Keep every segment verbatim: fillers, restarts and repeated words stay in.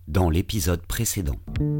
dans l'épisode précédent.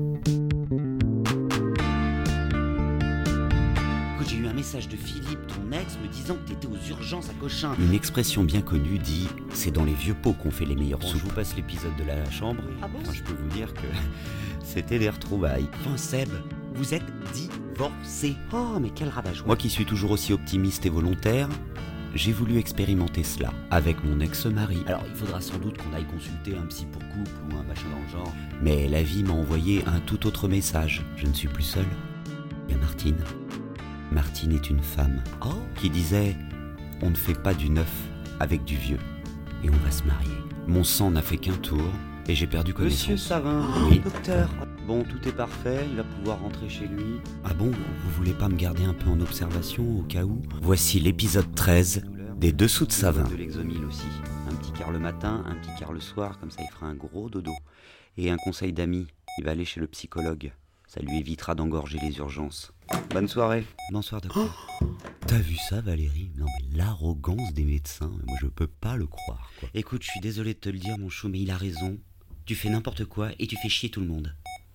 Écoute, j'ai eu un message de Philippe, ton ex, me disant que t'étais aux urgences à Cochin. Une expression bien connue dit « c'est dans les vieux pots qu'on fait les meilleurs soupes ». Je vous passe l'épisode de la chambre et Ah bon enfin, je peux vous dire que c'était des retrouvailles. Enfin Seb, vous êtes divorcé. Oh, mais quel rabat-joie. Moi qui suis toujours aussi optimiste et volontaire, j'ai voulu expérimenter cela avec mon ex-mari. Alors il faudra sans doute qu'on aille consulter un psy pour couple ou un machin dans le genre. Mais la vie m'a envoyé un tout autre message. Je ne suis plus seul. Il y a Martine. Martine est une femme Oh, qui disait « on ne fait pas du neuf avec du vieux et on va se marier ». Mon sang n'a fait qu'un tour et j'ai perdu connaissance. Monsieur Savin, Oui. docteur. Bon, tout est parfait, il va pouvoir rentrer chez lui. Ah bon, vous voulez pas me garder un peu en observation au cas où? Voici l'épisode treize des Dessous de Savin. De l'exomile aussi. Un petit quart le matin, un petit quart le soir, comme ça il fera un gros dodo. Et un conseil d'amis, il va aller chez le psychologue. Ça lui évitera d'engorger les urgences. Bonne soirée. Bonsoir docteur. Oh, t'as vu ça Valérie? Non mais l'arrogance des médecins, moi je peux pas le croire quoi. Écoute, je suis désolé de te le dire mon chou, mais il a raison. Tu fais n'importe quoi et tu fais chier tout le monde.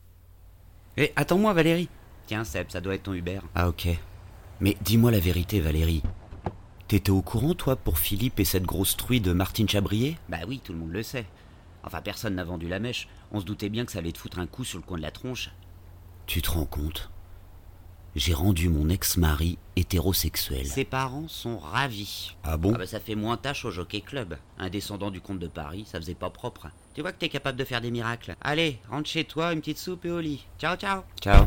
Eh, attends-moi Valérie. Tiens Seb, ça doit être ton Uber. Ah ok. Mais dis-moi la vérité Valérie. T'étais au courant toi pour Philippe et cette grosse truie de Martine Chabrier? Bah oui, tout le monde le sait. Enfin, personne n'a vendu la mèche. On se doutait bien que ça allait te foutre un coup sur le coin de la tronche. Tu te rends compte? J'ai rendu mon ex-mari hétérosexuel. Ses parents sont ravis. Ah bon? Ah bah ça fait moins tâche au Jockey Club. Un descendant du comte de Paris, ça faisait pas propre. Tu vois que t'es capable de faire des miracles. Allez, rentre chez toi, une petite soupe et au lit. Ciao, ciao. Ciao.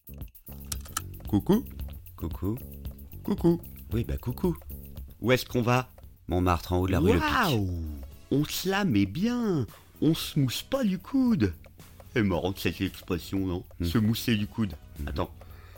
Coucou, Coucou. coucou. Oui bah coucou. Où est-ce qu'on va? Montmartre en haut de la rue Le Pic. Waouh, on se la met bien. On se mousse pas du coude. C'est marrant cette expression, non? Hmm. Se mousser du coude. Attends.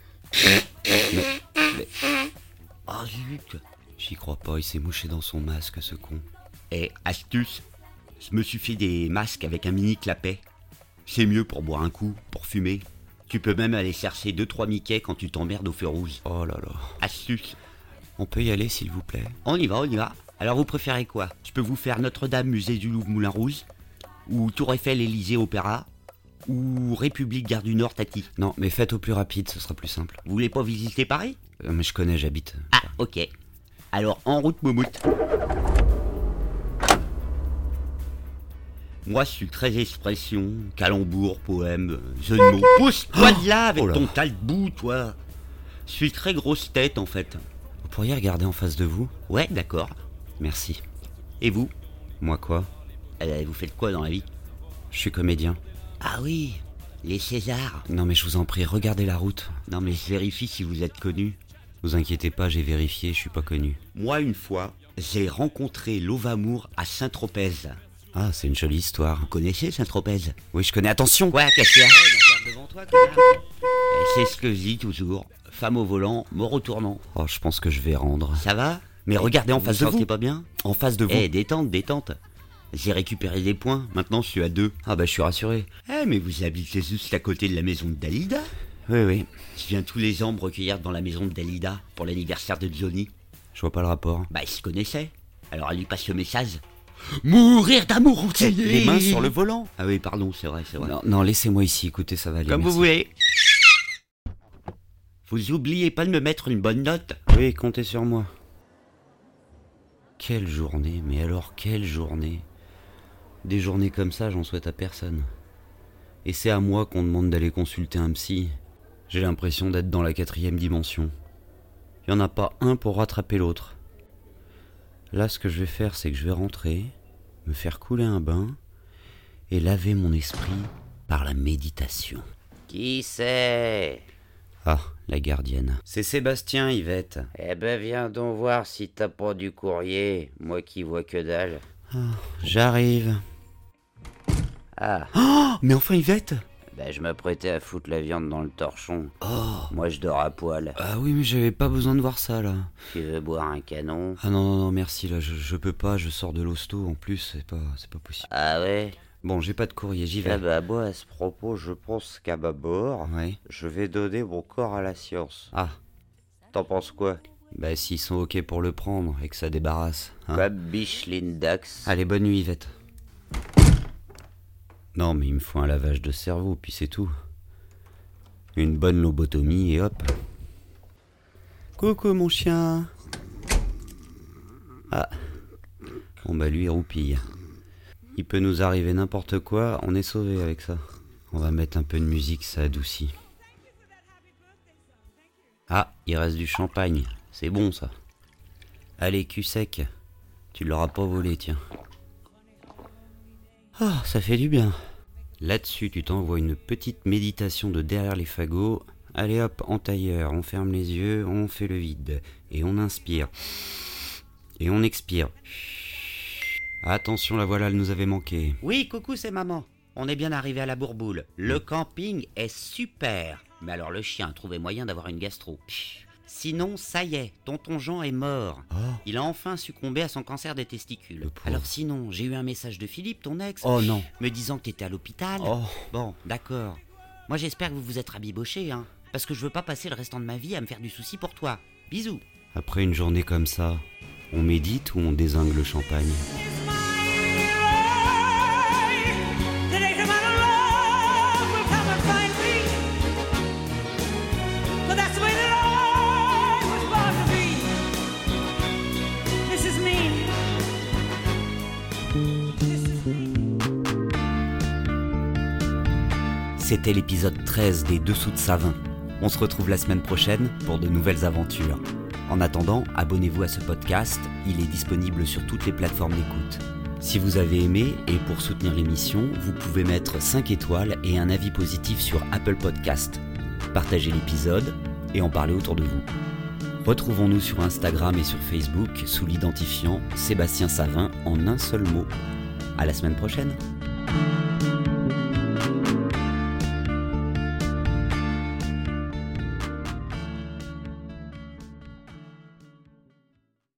Ah zut. J'y crois pas, il s'est mouché dans son masque ce con. Et astuce, je me suis fait des masques avec un mini clapet. C'est mieux pour boire un coup, pour fumer. Tu peux même aller chercher deux trois Mickey quand tu t'emmerdes au feu rouge. Oh là là. Astuce. On peut y aller s'il vous plaît? On y va, on y va. Alors vous préférez quoi? Je peux vous faire Notre-Dame, musée du Louvre, Moulin Rouge, ou Tour Eiffel, Élysée, Opéra, ou République, Gare du Nord, Tati. Non mais faites au plus rapide, ce sera plus simple. Vous voulez pas visiter Paris? Euh, mais je connais, j'habite. Ah, ok. Alors en route, Moumoute. Moi, je suis très expression, calembour, poème, jeu de mots. Pousse-toi de là avec Oh là. ton talbou, toi. Je suis très grosse tête, en fait. Vous pourriez regarder en face de vous? Ouais, d'accord. Merci. Et vous? Moi quoi? Euh, Vous faites quoi dans la vie? Je suis comédien. Ah oui, les Césars. Non mais je vous en prie, regardez la route. Non, mais je vérifie si vous êtes connu. Vous inquiétez pas, j'ai vérifié, je suis pas connu. Moi, une fois, j'ai rencontré Lovamour à Saint-Tropez. Ah, c'est une jolie histoire. Vous connaissez Saint-Tropez? Oui, je connais, attention! Ouais, qu'est-ce qu'il y a? Regarde devant toi, connard. Et c'est ce que je dis toujours. Femme au volant, mort au tournant. Oh, je pense que je vais rendre. Ça va? Mais regardez en face de Vous sentez vous. pas bien? En face de vous. Eh, détente, détente. J'ai récupéré des points, maintenant je suis à deux. Ah bah je suis rassuré. Eh, mais vous habitez juste à côté de la maison de Dalida? Oui, oui. Je viens tous les ans me recueillir dans la maison de Dalida pour l'anniversaire de Johnny. Je vois pas le rapport. Bah, il se connaissait. Alors elle lui passe le message. Mourir d'amour routier. Les mains sur le volant. Ah oui, pardon, c'est vrai, c'est vrai. Non, non, laissez-moi ici, écoutez, ça va aller. Comme merci. vous voulez. Vous oubliez pas de me mettre une bonne note? Oui, comptez sur moi. Quelle journée, mais alors quelle journée. Des journées comme ça, j'en souhaite à personne. Et c'est à moi qu'on demande d'aller consulter un psy. J'ai l'impression d'être dans la quatrième dimension. Il n'y en a pas un pour rattraper l'autre. Là, ce que je vais faire, c'est que je vais rentrer, me faire couler un bain et laver mon esprit par la méditation. Qui c'est? Ah, la gardienne. C'est Sébastien, Yvette. Eh ben, viens donc voir si t'as pas du courrier. Moi qui vois que dalle. J'arrive. Ah, Oh, mais enfin Yvette! ben je m'apprêtais à foutre la viande dans le torchon. Oh! Moi je dors à poil. Ah oui, mais j'avais pas besoin de voir ça, là. Tu veux boire un canon? Ah non, non, non, merci, là, je, je peux pas, je sors de l'hosto, en plus, c'est pas, c'est pas possible. Ah ouais? Bon, j'ai pas de courrier, j'y vais. Ah bah moi à ce propos, je pense qu'à ma mort, Ouais. je vais donner mon corps à la science. Ah, T'en penses quoi? bah s'ils sont ok pour le prendre et que ça débarrasse. Hein. Comme Biche Lindax. Allez, bonne nuit, Yvette. Non, mais il me faut un lavage de cerveau, puis c'est tout. Une bonne lobotomie et hop. Coucou mon chien. Ah. Bon bah lui il roupille. Il peut nous arriver n'importe quoi, on est sauvé avec ça. On va mettre un peu de musique, ça adoucit. Ah, il reste du champagne, c'est bon ça. Allez, cul sec, tu l'auras pas volé, tiens. Ah, ça fait du bien. Là-dessus, tu t'envoies une petite méditation de derrière les fagots. Allez hop, en tailleur, on ferme les yeux, on fait le vide. Et on inspire. Et on expire. Attention, la voilà, elle nous avait manqué. Oui, coucou, c'est maman. On est bien arrivé à la Bourboule. Le camping est super. Mais alors le chien a trouvé moyen d'avoir une gastro. Sinon, ça y est, tonton Jean est mort. Oh. Il a enfin succombé à son cancer des testicules. Alors sinon, j'ai eu un message de Philippe, ton ex, Oh non. me disant que t'étais à l'hôpital. Oh. Bon, d'accord. Moi j'espère que vous vous êtes rabiboché, hein. Parce que je veux pas passer le restant de ma vie à me faire du souci pour toi. Bisous. Après une journée comme ça, on médite ou on dézingue le champagne? C'était l'épisode treize des Dessous de Savin. On se retrouve la semaine prochaine pour de nouvelles aventures. En attendant, abonnez-vous à ce podcast, il est disponible sur toutes les plateformes d'écoute. Si vous avez aimé et pour soutenir l'émission, vous pouvez mettre cinq étoiles et un avis positif sur Apple Podcast. Partagez l'épisode et en parlez autour de vous. Retrouvons-nous sur Instagram et sur Facebook sous l'identifiant Sébastien Savin en un seul mot. À la semaine prochaine.